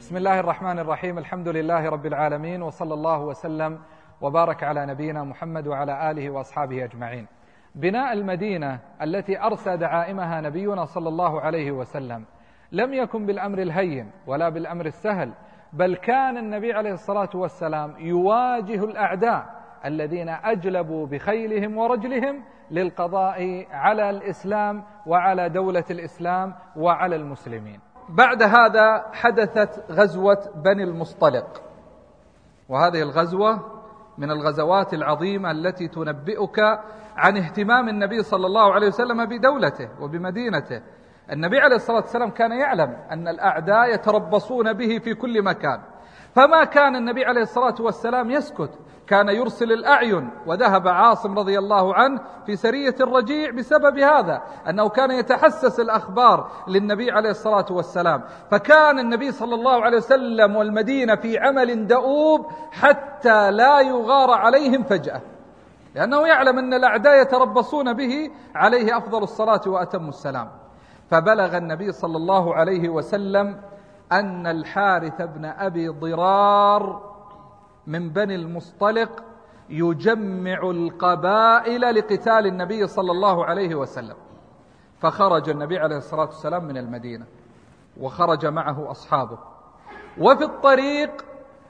بسم الله الرحمن الرحيم. الحمد لله رب العالمين، وصلى الله وسلم وبارك على نبينا محمد وعلى آله وأصحابه أجمعين. بناء المدينة التي أرسى دعائمها نبينا صلى الله عليه وسلم لم يكن بالأمر الهين ولا بالأمر السهل، بل كان النبي عليه الصلاة والسلام يواجه الأعداء الذين أجلبوا بخيلهم ورجلهم للقضاء على الإسلام وعلى دولة الإسلام وعلى المسلمين. بعد هذا حدثت غزوة بني المصطلق، وهذه الغزوة من الغزوات العظيمة التي تنبئك عن اهتمام النبي صلى الله عليه وسلم بدولته وبمدينته. النبي عليه الصلاة والسلام كان يعلم أن الأعداء يتربصون به في كل مكان، فما كان النبي عليه الصلاة والسلام يسكت، كان يرسل الأعين. وذهب عاصم رضي الله عنه في سرية الرجيع بسبب هذا، أنه كان يتحسس الأخبار للنبي عليه الصلاة والسلام. فكان النبي صلى الله عليه وسلم والمدينة في عمل دؤوب حتى لا يغار عليهم فجأة، لأنه يعلم أن الأعداء يتربصون به عليه أفضل الصلاة وأتم السلام. فبلغ النبي صلى الله عليه وسلم أن الحارث بن أبي ضرار من بني المصطلق يجمع القبائل لقتال النبي صلى الله عليه وسلم. فخرج النبي عليه الصلاة والسلام من المدينة وخرج معه أصحابه، وفي الطريق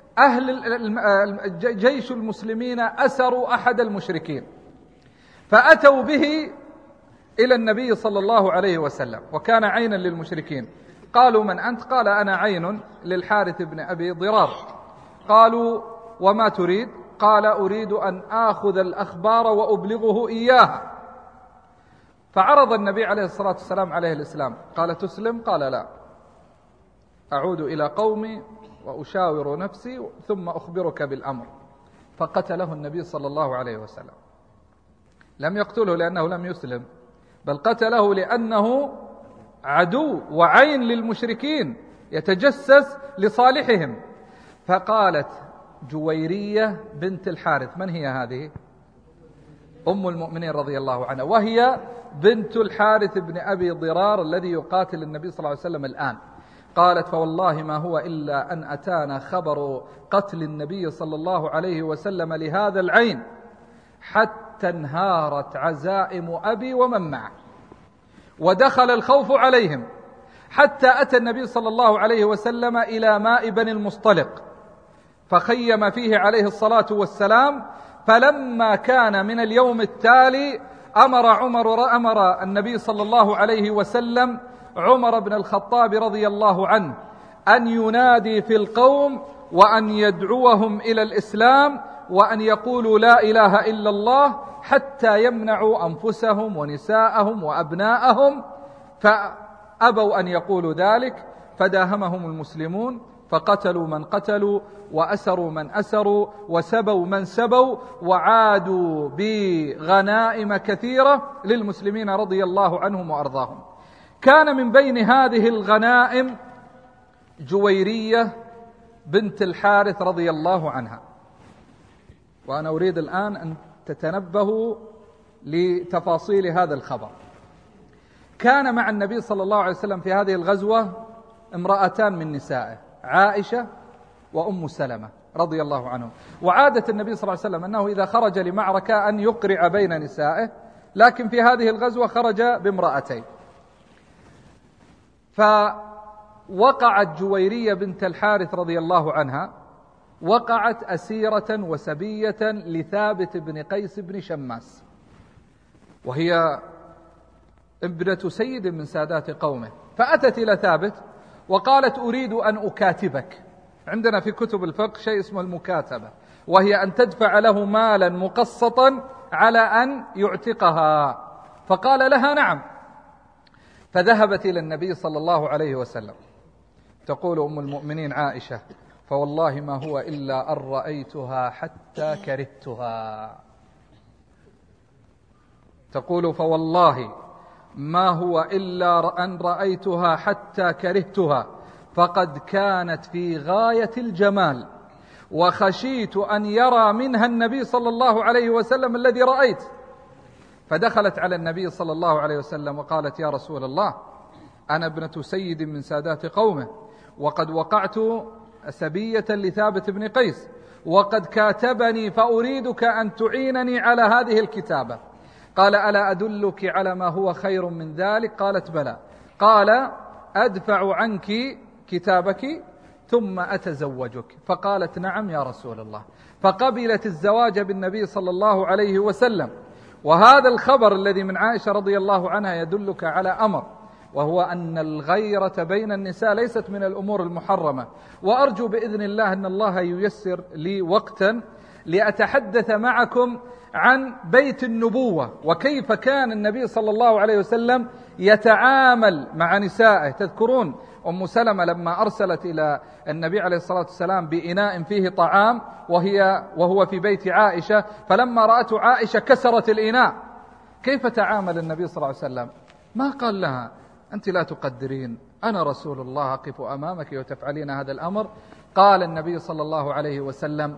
جيش المسلمين أسروا أحد المشركين، فأتوا به إلى النبي صلى الله عليه وسلم، وكان عينا للمشركين. قالوا: من أنت؟ قال: أنا عين للحارث بن أبي ضرار. قالوا: وما تريد؟ قال: أريد أن آخذ الأخبار وأبلغه إياها. فعرض النبي عليه الصلاة والسلام عليه الإسلام. قال: تسلم؟ قال: لا، أعود إلى قومي وأشاور نفسي ثم أخبرك بالأمر. فقتله النبي صلى الله عليه وسلم. لم يقتله لأنه لم يسلم، بل قتله لأنه عدو وعين للمشركين يتجسس لصالحهم. فقالت جويرية بنت الحارث: من هي هذه؟ أم المؤمنين رضي الله عنها، وهي بنت الحارث بن أبي ضرار الذي يقاتل النبي صلى الله عليه وسلم الآن. قالت: فوالله ما هو إلا أن أتانا خبر قتل النبي صلى الله عليه وسلم لهذا العين، حتى انهارت عزائم أبي ومن معه، ودخل الخوف عليهم، حتى أتى النبي صلى الله عليه وسلم إلى ماء بني المصطلق، فخيم فيه عليه الصلاة والسلام. فلما كان من اليوم التالي أمر النبي صلى الله عليه وسلم عمر بن الخطاب رضي الله عنه أن ينادي في القوم وأن يدعوهم إلى الإسلام وأن يقولوا لا إله إلا الله، حتى يمنعوا أنفسهم ونساءهم وأبناءهم. فأبوا أن يقولوا ذلك، فداهمهم المسلمون، فقتلوا من قتلوا وأسروا من أسروا وسبوا من سبوا، وعادوا بغنائم كثيرة للمسلمين رضي الله عنهم وأرضاهم. كان من بين هذه الغنائم جويرية بنت الحارث رضي الله عنها. وأنا أريد الآن أن تتنبهوا لتفاصيل هذا الخبر. كان مع النبي صلى الله عليه وسلم في هذه الغزوة امرأتان من نسائه، عائشة وأم سلمة رضي الله عنهم. وعادة النبي صلى الله عليه وسلم أنه إذا خرج لمعركة أن يقرع بين نسائه، لكن في هذه الغزوة خرج بامرأتين. فوقعت جويرية بنت الحارث رضي الله عنها، وقعت أسيرة وسبية لثابت بن قيس بن شماس، وهي ابنة سيد من سادات قومه. فأتت إلى ثابت وقالت: أريد أن أكاتبك. عندنا في كتب الفقه شيء اسمه المكاتبة، وهي أن تدفع له مالا مقسطا على أن يعتقها. فقال لها: نعم. فذهبت إلى النبي صلى الله عليه وسلم. تقول أم المؤمنين عائشة: فوالله ما هو إلا أن رأيتها حتى كرهتها. تقول: فوالله ما هو إلا أن رأيتها حتى كرهتها، فقد كانت في غاية الجمال، وخشيت أن يرى منها النبي صلى الله عليه وسلم الذي رأيت. فدخلت على النبي صلى الله عليه وسلم وقالت: يا رسول الله، أنا ابنة سيد من سادات قومه، وقد وقعت سبية لثابت بن قيس، وقد كاتبني فأريدك أن تعينني على هذه الكتابة. قال: ألا أدلك على ما هو خير من ذلك؟ قالت: بلى. قال: أدفع عنك كتابك ثم أتزوجك. فقالت: نعم يا رسول الله. فقبلت الزواج بالنبي صلى الله عليه وسلم. وهذا الخبر الذي من عائشة رضي الله عنها يدلك على أمر، وهو أن الغيرة بين النساء ليست من الأمور المحرمة. وأرجو بإذن الله أن الله ييسر لي وقتا لأتحدث معكم عن بيت النبوة، وكيف كان النبي صلى الله عليه وسلم يتعامل مع نسائه. تذكرون أم سلمة لما أرسلت إلى النبي عليه الصلاة والسلام بإناء فيه طعام وهو في بيت عائشة، فلما رأته عائشة كسرت الإناء. كيف تعامل النبي صلى الله عليه وسلم؟ ما قال لها: أنت لا تقدرين، أنا رسول الله أقف أمامك وتفعلين هذا الأمر. قال النبي صلى الله عليه وسلم: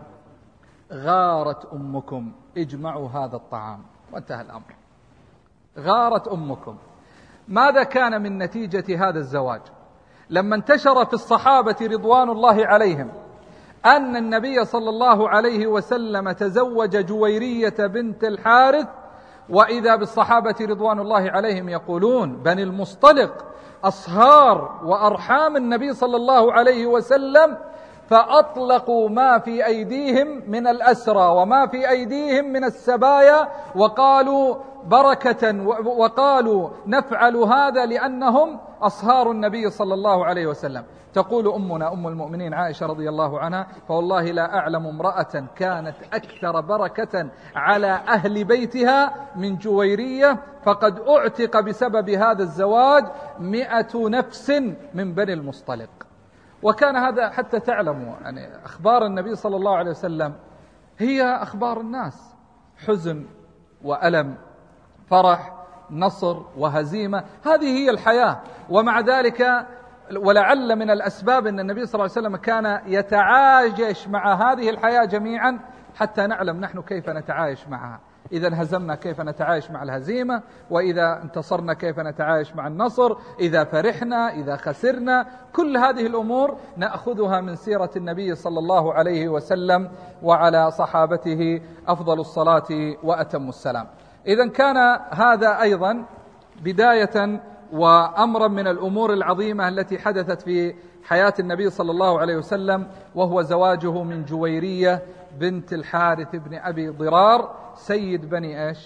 غارت أمكم، اجمعوا هذا الطعام، وانتهى الأمر. غارت أمكم. ماذا كان من نتيجة هذا الزواج؟ لما انتشر في الصحابة رضوان الله عليهم أن النبي صلى الله عليه وسلم تزوج جويرية بنت الحارث، وإذا بالصحابة رضوان الله عليهم يقولون: بني المصطلق أصهار وأرحام النبي صلى الله عليه وسلم، فأطلقوا ما في أيديهم من الأسرى وما في أيديهم من السبايا، وقالوا بركة، وقالوا نفعل هذا لأنهم أصهار النبي صلى الله عليه وسلم. تقول أمنا أم المؤمنين عائشة رضي الله عنها: فوالله لا أعلم امرأة كانت أكثر بركة على أهل بيتها من جويرية، فقد أعتق بسبب هذا الزواج 100 نفس من بني المصطلق. وكان هذا حتى تعلموا يعني أخبار النبي صلى الله عليه وسلم هي أخبار الناس، حزن وألم، فرح، نصر وهزيمة، هذه هي الحياة. ومع ذلك ولعل من الأسباب أن النبي صلى الله عليه وسلم كان يتعايش مع هذه الحياة جميعا حتى نعلم نحن كيف نتعايش معها. إذا هزمنا كيف نتعايش مع الهزيمة، وإذا انتصرنا كيف نتعايش مع النصر، إذا فرحنا، إذا خسرنا، كل هذه الأمور نأخذها من سيرة النبي صلى الله عليه وسلم وعلى صحابته أفضل الصلاة وأتم السلام. إذن كان هذا أيضا بداية وأمرا من الأمور العظيمة التي حدثت في حياة النبي صلى الله عليه وسلم، وهو زواجه من جويرية بنت الحارث بن أبي ضرار سيد بني إيش؟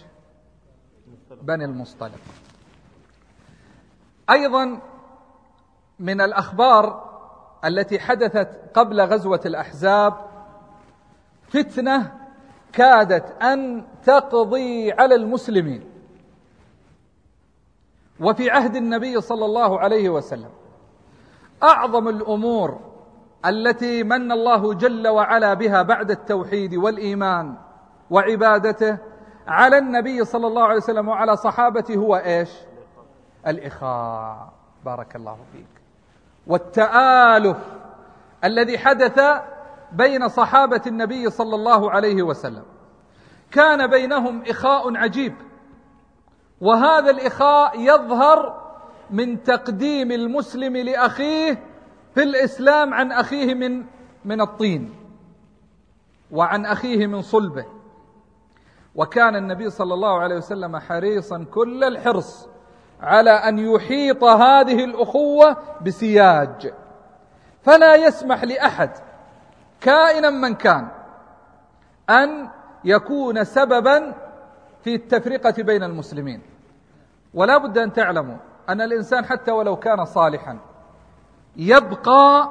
بني المصطلق. أيضا من الأخبار التي حدثت قبل غزوة الأحزاب فتنة كادت أن تقضي على المسلمين، وفي عهد النبي صلى الله عليه وسلم أعظم الأمور التي من الله جل وعلا بها بعد التوحيد والإيمان وعبادته على النبي صلى الله عليه وسلم وعلى صحابته هو إيش؟ الإخاء. بارك الله فيك. والتآلف الذي حدث بين صحابة النبي صلى الله عليه وسلم، كان بينهم إخاء عجيب، وهذا الإخاء يظهر من تقديم المسلم لأخيه في الإسلام عن أخيه من الطين، وعن أخيه من صلبه. وكان النبي صلى الله عليه وسلم حريصا كل الحرص على أن يحيط هذه الأخوة بسياج، فلا يسمح لأحد كائنا من كان أن يكون سببا في التفرقة بين المسلمين. ولا بد أن تعلموا أن الإنسان حتى ولو كان صالحا يبقى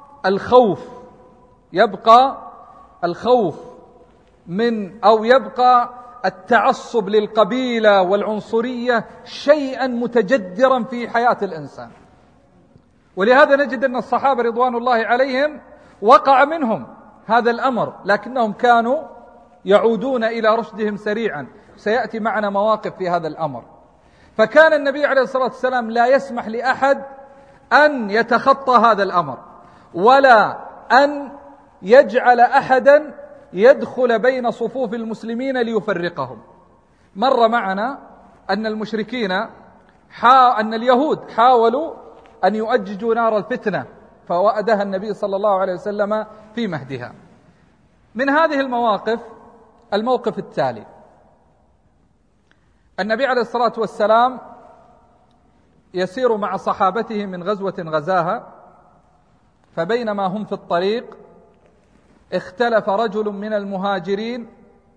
الخوف من، أو يبقى التعصب للقبيلة والعنصرية شيئا متجذرا في حياة الإنسان. ولهذا نجد أن الصحابة رضوان الله عليهم وقع منهم هذا الأمر، لكنهم كانوا يعودون إلى رشدهم سريعا. سيأتي معنا مواقف في هذا الأمر. فكان النبي عليه الصلاة والسلام لا يسمح لأحد أن يتخطى هذا الأمر، ولا أن يجعل أحدا يدخل بين صفوف المسلمين ليفرقهم. مر معنا أن أن اليهود حاولوا أن يؤججوا نار الفتنة فوأدها النبي صلى الله عليه وسلم في مهدها. من هذه المواقف الموقف التالي: النبي عليه الصلاة والسلام يسير مع صحابته من غزوة غزاها، فبينما هم في الطريق اختلف رجل من المهاجرين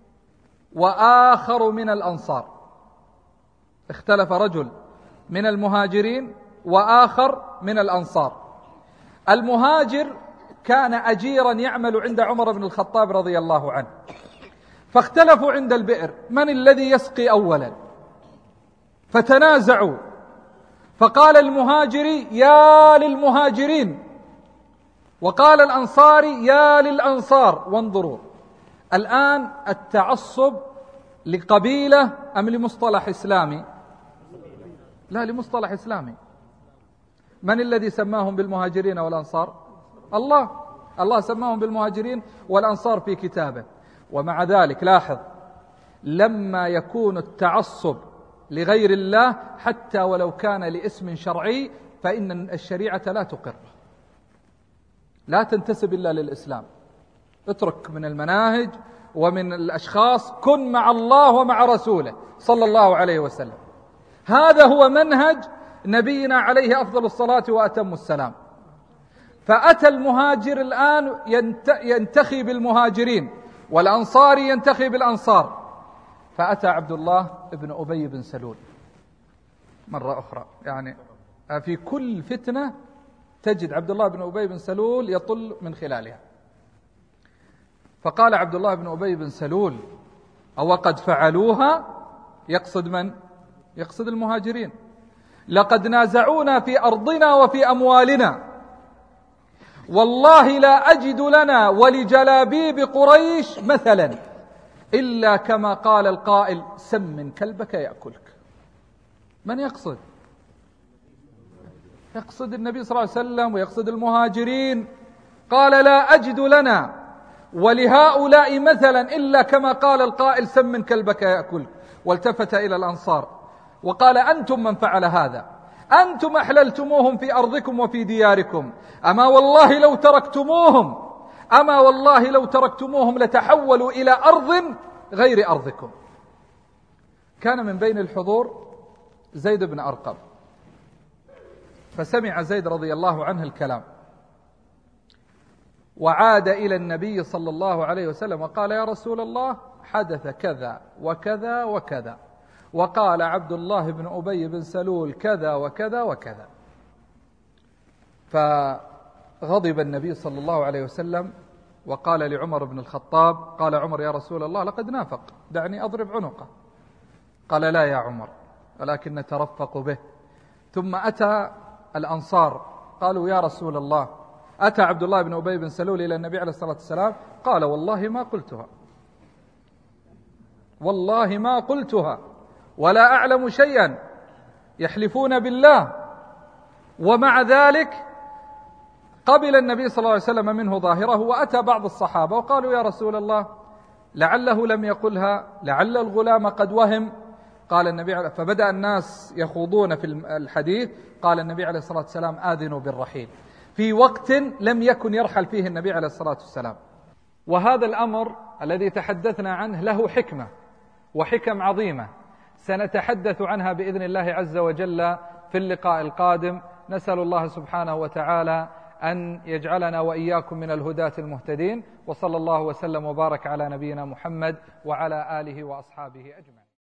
وآخر من الأنصار. اختلف رجل من المهاجرين وآخر من الأنصار. المهاجر كان أجيرا يعمل عند عمر بن الخطاب رضي الله عنه، فاختلفوا عند البئر من الذي يسقي أولا، فتنازعوا، فقال المهاجري يا للمهاجرين، وقال الأنصاري يا للأنصار. وانظروا الآن التعصب لقبيلة أم لمصطلح إسلامي؟ لا، لمصطلح إسلامي. من الذي سماهم بالمهاجرين والأنصار؟ الله سماهم بالمهاجرين والأنصار في كتابه. ومع ذلك لاحظ، لما يكون التعصب لغير الله حتى ولو كان لاسم شرعي فإن الشريعة لا تقر، لا تنتسب إلا للإسلام. اترك من المناهج ومن الأشخاص، كن مع الله ومع رسوله صلى الله عليه وسلم. هذا هو منهج نبينا عليه أفضل الصلاة وأتم السلام. فأتى المهاجر الآن ينتخي بالمهاجرين، والأنصاري ينتخي بالأنصار. فأتى عبد الله بن أبي بن سلول مرة أخرى، يعني في كل فتنة تجد عبد الله بن أبي بن سلول يطل من خلالها. فقال عبد الله بن أبي بن سلول: أو قد فعلوها؟ يقصد من؟ يقصد المهاجرين. لقد نازعونا في أرضنا وفي أموالنا، والله لا أجد لنا ولجلابيب قريش مثلا إلا كما قال القائل: سمن كلبك يأكلك. من يقصد؟ يقصد النبي صلى الله عليه وسلم ويقصد المهاجرين. قال: لا أجد لنا ولهؤلاء مثلا إلا كما قال القائل: سمن كلبك يأكلك. والتفت إلى الأنصار وقال: أنتم من فعل هذا، أنتم أحللتموهم في أرضكم وفي دياركم، أما والله لو تركتموهم لتحولوا إلى أرض غير أرضكم. كان من بين الحضور زيد بن أرقم، فسمع زيد رضي الله عنه الكلام، وعاد إلى النبي صلى الله عليه وسلم وقال: يا رسول الله، حدث كذا وكذا وكذا، وقال عبد الله بن أبي بن سلول كذا وكذا وكذا. فغضب النبي صلى الله عليه وسلم وقال لعمر بن الخطاب: قال عمر: يا رسول الله، لقد نافق، دعني أضرب عنقه. قال: لا يا عمر، ولكن نترفق به. ثم أتى الأنصار قالوا: يا رسول الله، أتى عبد الله بن أبي بن سلول إلى النبي عليه الصلاة والسلام قال: والله ما قلتها ولا أعلم شيئا. يحلفون بالله. ومع ذلك قبل النبي صلى الله عليه وسلم منه ظاهره، وأتى بعض الصحابة وقالوا: يا رسول الله، لعله لم يقلها، لعل الغلام قد وهم. قال النبي، فبدأ الناس يخوضون في الحديث. قال النبي عليه الصلاة والسلام: آذنوا بالرحيل، في وقت لم يكن يرحل فيه النبي عليه الصلاة والسلام. وهذا الأمر الذي تحدثنا عنه له حكمة وحكم عظيمة سنتحدث عنها بإذن الله عز وجل في اللقاء القادم. نسأل الله سبحانه وتعالى أن يجعلنا وإياكم من الهداة المهتدين، وصلى الله وسلم وبارك على نبينا محمد وعلى آله وأصحابه أجمعين.